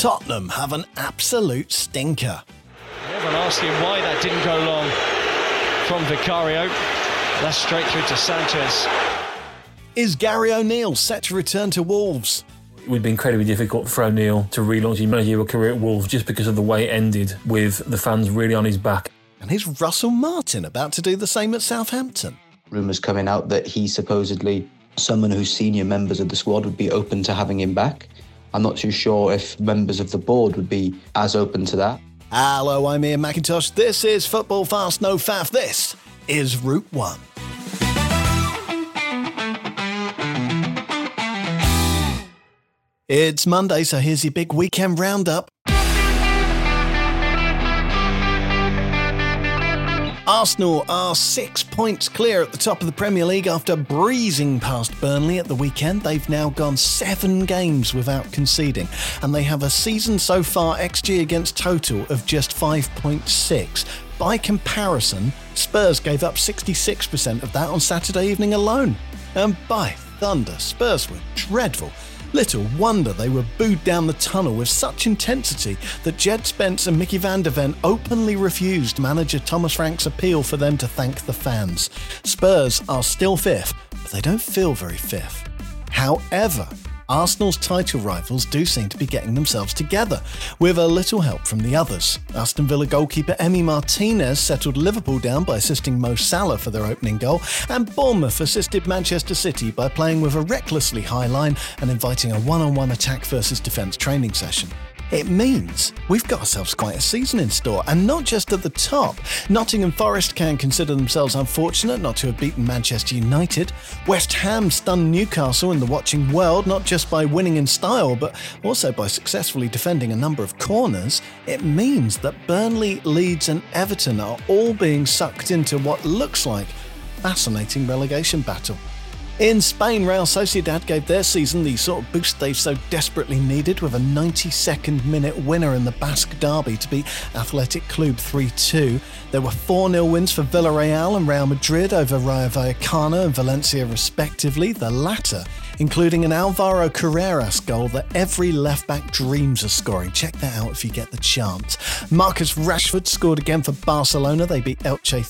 Tottenham have an absolute stinker. Everyone asking why that didn't go long from Vicario. That's straight through to Sanchez. Is Gary O'Neill set to return to Wolves? It would be incredibly difficult for O'Neill to relaunch his managerial career at Wolves just because of the way it ended, with the fans really on his back. And is Russell Martin about to do the same at Southampton? Rumours coming out that he's supposedly someone whose senior members of the squad would be open to having him back. I'm not too sure if members of the board would be as open to that. Hello, I'm Ian McIntosh. This is Football Fast No Faff. This is Route 1. It's Monday, so here's your big weekend roundup. Arsenal are 6 points clear at the top of the Premier League after breezing past Burnley at the weekend. They've now gone 7 games without conceding, and they have a season so far XG against total of just 5.6. By comparison, Spurs gave up 66% of that on Saturday evening alone. And by thunder, Spurs were dreadful. Little wonder they were booed down the tunnel with such intensity that Jed Spence and Mickey van der Ven openly refused manager Thomas Frank's appeal for them to thank the fans. Spurs are still 5th, but they don't feel very 5th. However, Arsenal's title rivals do seem to be getting themselves together, with a little help from the others. Aston Villa goalkeeper Emi Martinez settled Liverpool down by assisting Mo Salah for their opening goal, and Bournemouth assisted Manchester City by playing with a recklessly high line and inviting a one-on-one attack versus defence training session. It means we've got ourselves quite a season in store, and not just at the top. Nottingham Forest can consider themselves unfortunate not to have beaten Manchester United. West Ham stunned Newcastle in the watching world, not just by winning in style, but also by successfully defending a number of corners. It means that Burnley, Leeds and Everton are all being sucked into what looks like a fascinating relegation battle. In Spain, Real Sociedad gave their season the sort of boost they've so desperately needed with a 92nd minute winner in the Basque Derby to beat Athletic Club 3-2. There were 4-0 wins for Villarreal and Real Madrid over Rayo Vallecano and Valencia respectively, the latter including an Alvaro Carreras goal that every left-back dreams of scoring. Check that out if you get the chance. Marcus Rashford scored again for Barcelona. They beat Elche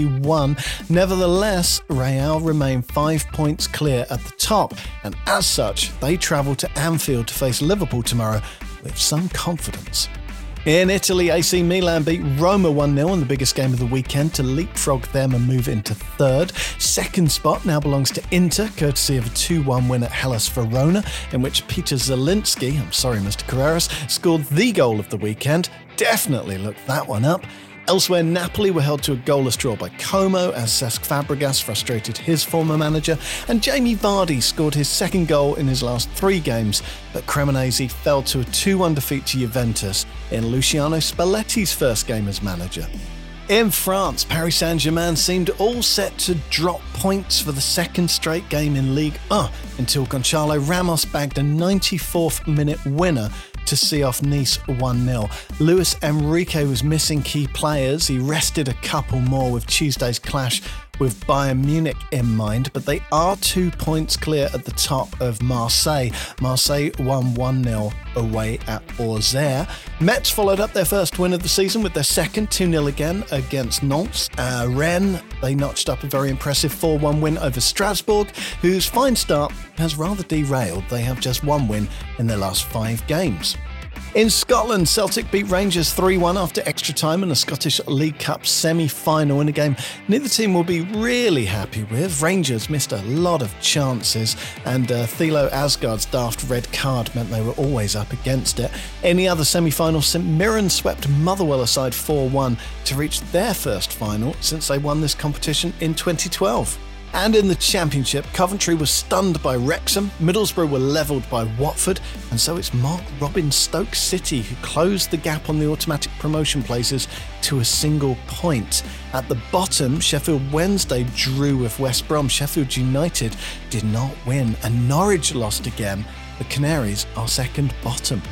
3-1. Nevertheless, Real remain 5 points clear at the top, and as such, they travel to Anfield to face Liverpool tomorrow with some confidence. In Italy, AC Milan beat Roma 1-0 in the biggest game of the weekend to leapfrog them and move into 3rd. Second spot now belongs to Inter, courtesy of a 2-1 win at Hellas Verona, in which Peter Zielinski, I'm sorry Mr. Carreras, scored the goal of the weekend. Definitely looked that one up. Elsewhere, Napoli were held to a goalless draw by Como as Cesc Fabregas frustrated his former manager, and Jamie Vardy scored his second goal in his last 3 games, but Cremonese fell to a 2-1 defeat to Juventus in Luciano Spalletti's first game as manager. In France, Paris Saint-Germain seemed all set to drop points for the second straight game in Ligue 1 until Gonçalo Ramos bagged a 94th minute winner to see off Nice 1-0. Luis Enrique was missing key players. He rested a couple more with Tuesday's clash with Bayern Munich in mind, but they are 2 points clear at the top of Marseille. Marseille won 1-0 away at Auxerre. Metz followed up their first win of the season with their second 2-0 again against Nantes. Rennes, they notched up a very impressive 4-1 win over Strasbourg, whose fine start has rather derailed. They have just 1 win in their last 5 games. In Scotland, Celtic beat Rangers 3-1 after extra time in a Scottish League Cup semi-final in a game neither team will be really happy with. Rangers missed a lot of chances, and Thilo Asgard's daft red card meant they were always up against it. In the other semi-final, St Mirren swept Motherwell aside 4-1 to reach their first final since they won this competition in 2012. And in the Championship, Coventry was stunned by Wrexham, Middlesbrough were levelled by Watford, and so it's Mark Robin Stoke City who closed the gap on the automatic promotion places to a single point. At the bottom, Sheffield Wednesday drew with West Brom. Sheffield United did not win, and Norwich lost again. The Canaries are second bottom.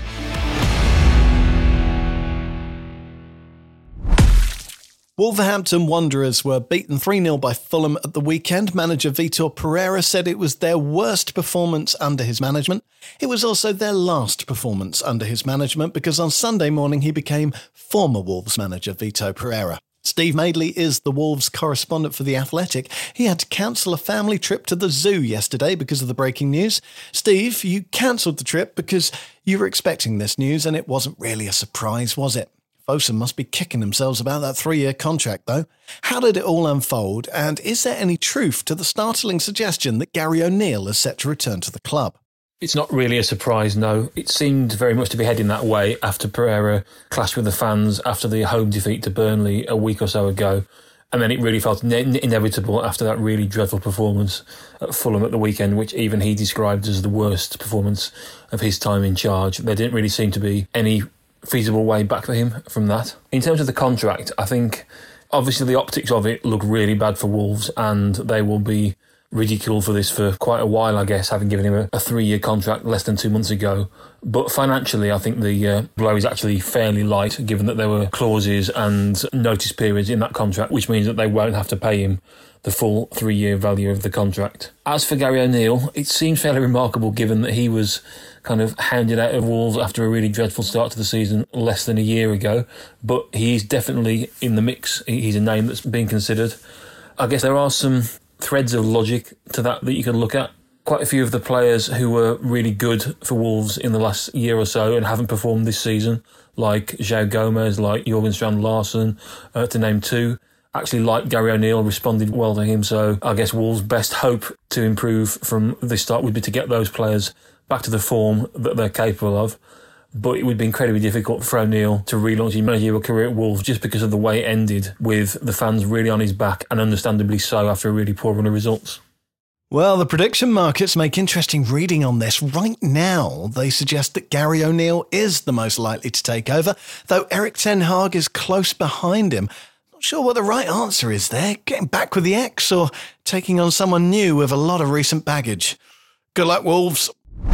Wolverhampton Wanderers were beaten 3-0 by Fulham at the weekend. Manager Vitor Pereira said it was their worst performance under his management. It was also their last performance under his management because on Sunday morning he became former Wolves manager Vitor Pereira. Steve Madeley is the Wolves correspondent for The Athletic. He had to cancel a family trip to the zoo yesterday because of the breaking news. Steve, you cancelled the trip because you were expecting this news and it wasn't really a surprise, was it? Fosun must be kicking themselves about that 3-year contract, though. How did it all unfold, and is there any truth to the startling suggestion that Gary O'Neill is set to return to the club? It's not really a surprise, no. It seemed very much to be heading that way after Pereira clashed with the fans after the home defeat to Burnley a week or so ago. And then it really felt inevitable after that really dreadful performance at Fulham at the weekend, which even he described as the worst performance of his time in charge. There didn't really seem to be any feasible way back for him from that. In terms of the contract, I think obviously the optics of it look really bad for Wolves and they will be ridiculed for this for quite a while, I guess, having given him a 3-year contract less than 2 months ago. But financially, I think the blow is actually fairly light, given that there were clauses and notice periods in that contract, which means that they won't have to pay him the full 3-year value of the contract. As for Gary O'Neill, it seems fairly remarkable given that he was kind of hounded out of Wolves after a really dreadful start to the season less than a year ago, but he's definitely in the mix. He's a name that's being considered. I guess there are some threads of logic to that you can look at. Quite a few of the players who were really good for Wolves in the last year or so and haven't performed this season, like João Gomez, like Jørgen Strand Larsen, to name two, actually like Gary O'Neill, responded well to him. So I guess Wolves' best hope to improve from this start would be to get those players back to the form that they're capable of. But it would be incredibly difficult for O'Neill to relaunch his managerial career at Wolves just because of the way it ended, with the fans really on his back, and understandably so after a really poor run of results. Well, the prediction markets make interesting reading on this. Right now, they suggest that Gary O'Neill is the most likely to take over, though Erik ten Hag is close behind him. Not sure what the right answer is there, getting back with the ex or taking on someone new with a lot of recent baggage. Good luck, Wolves.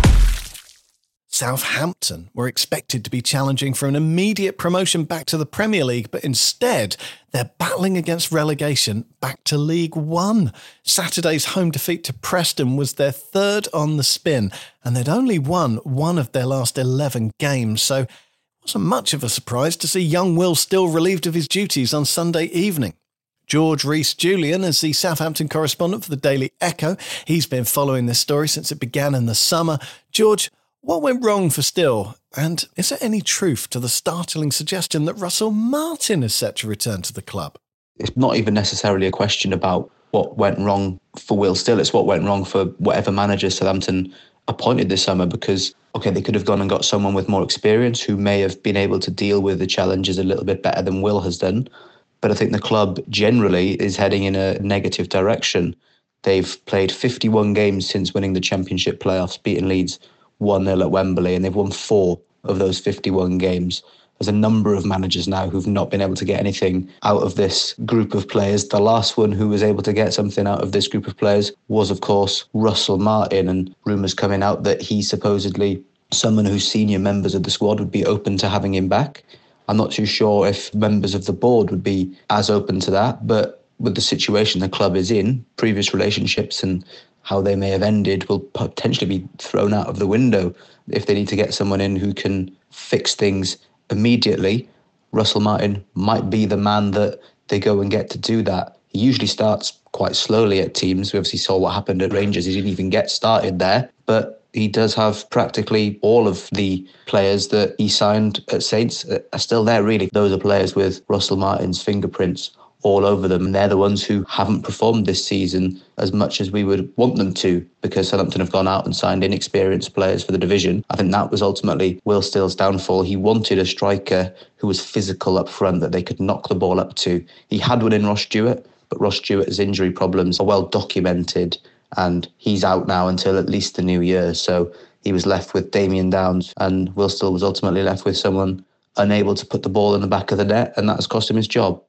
Southampton were expected to be challenging for an immediate promotion back to the Premier League, but instead they're battling against relegation back to League One. Saturday's home defeat to Preston was their third on the spin, and they'd only won one of their last 11 games, so it wasn't much of a surprise to see young Will Still relieved of his duties on Sunday evening. George Rees-Julian is the Southampton correspondent for the Daily Echo. He's been following this story since it began in the summer. George, what went wrong for Still? And is there any truth to the startling suggestion that Russell Martin is set to return to the club? It's not even necessarily a question about what went wrong for Will Still. It's what went wrong for whatever manager Southampton appointed this summer, because, okay, they could have gone and got someone with more experience who may have been able to deal with the challenges a little bit better than Will has done. But I think the club generally is heading in a negative direction. They've played 51 games since winning the Championship playoffs, beating Leeds 1-0 at Wembley, and they've won 4 of those 51 games. There's a number of managers now who've not been able to get anything out of this group of players. The last one who was able to get something out of this group of players was, of course, Russell Martin, and rumours coming out that he's supposedly someone whose senior members of the squad would be open to having him back. I'm not too sure if members of the board would be as open to that, but with the situation the club is in, previous relationships and how they may have ended will potentially be thrown out of the window if they need to get someone in who can fix things immediately. Russell Martin might be the man that they go and get to do that. He usually starts quite slowly at teams. We obviously saw what happened at Rangers. He didn't even get started there, but he does have practically all of the players that he signed at Saints are still there, really. Those are players with Russell Martin's fingerprints all over them. And they're the ones who haven't performed this season as much as we would want them to, because Southampton have gone out and signed inexperienced players for the division. I think that was ultimately Will Still's downfall. He wanted a striker who was physical up front, that they could knock the ball up to. He had one in Ross Stewart, but Ross Stewart's injury problems are well documented, and he's out now until at least the new year. So he was left with Damien Downs, and Will Still was ultimately left with someone unable to put the ball in the back of the net, and that has cost him his job.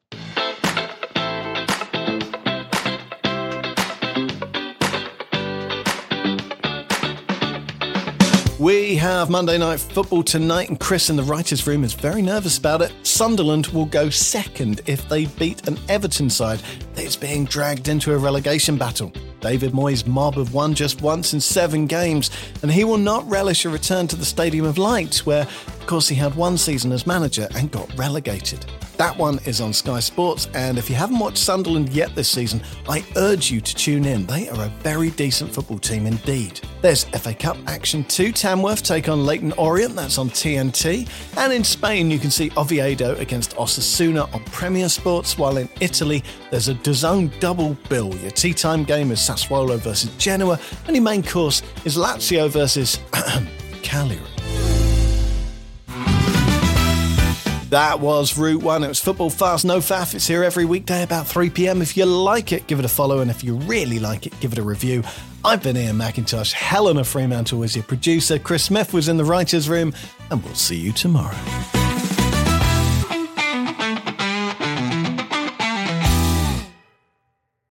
We have Monday Night Football tonight, and Chris in the writers' room is very nervous about it. Sunderland will go second if they beat an Everton side that is being dragged into a relegation battle. David Moyes' mob have won just once in 7 games, and he will not relish a return to the Stadium of Light, where, of course, he had one season as manager and got relegated. That one is on Sky Sports, and if you haven't watched Sunderland yet this season, I urge you to tune in. They are a very decent football team indeed. There's FA Cup action too. Tamworth take on Leyton Orient, that's on TNT. And in Spain, you can see Oviedo against Osasuna on Premier Sports, while in Italy, there's a DAZN double bill. Your tea time game is Sassuolo versus Genoa, and your main course is Lazio versus Cagliari. That was Route 1. It was Football Fast, No Faff. It's here every weekday about 3 p.m. If you like it, give it a follow. And if you really like it, give it a review. I've been Ian McIntosh. Helena Fremantle was your producer. Chris Smith was in the writer's room. And we'll see you tomorrow.